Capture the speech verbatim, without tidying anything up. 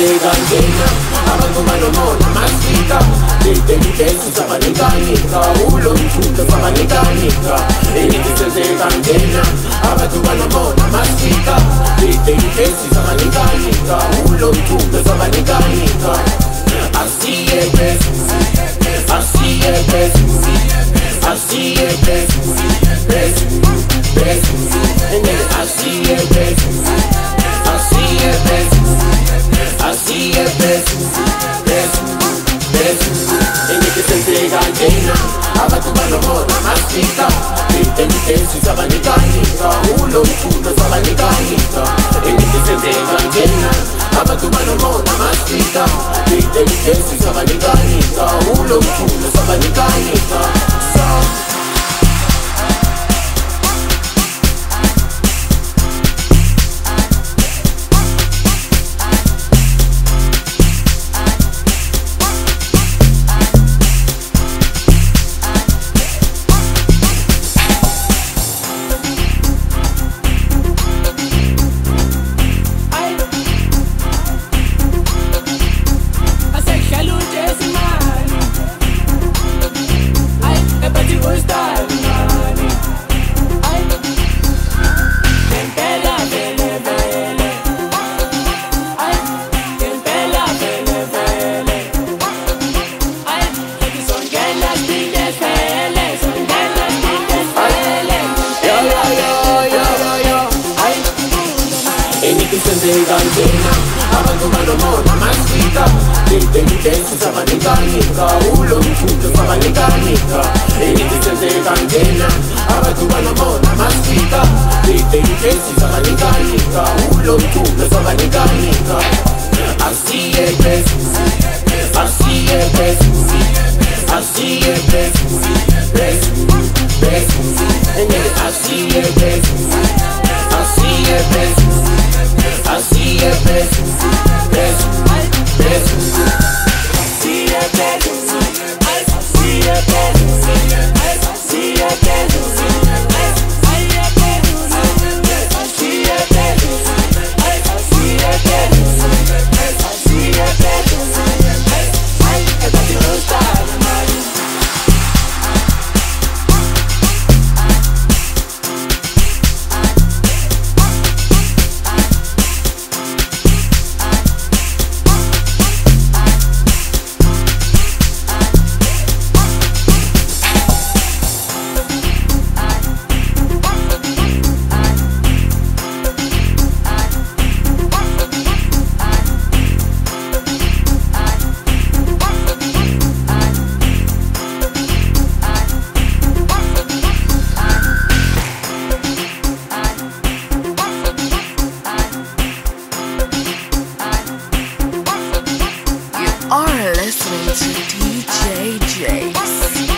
senzekangena abantu banomona masika lidelitesi sabanikanika ulo mthundo sabanikanika elithi senzekangena abantu banomona masika lidelitesi sabanikanika ulo mthundo sabanikanika asiye best asiye best asiye best best best and then asiye best asiye best asiye best best best engeke senzekangena abantu banomona masika lidelitesi sabanikanika ulo mthundo sabanikanika engeke senzekangena abantu banomona masika lidelitesi sabanikanika ulo mthundo sabanikanika senzekangena abantu banomona masika lidelitesi sabanikanika ulo mthundo sabanikanika elithi senzekangena abantu banomona masika lidelitesi sabanikanika ulo mthundo sabanikanika asiye best asiye best asiye best best best and then asiye best asiye best I see your best, best, best. See your best, I see your best, I see your best, I see your best, I see your best, I see your best, I see your best, I got your style, man. Are listening to D J Jakes.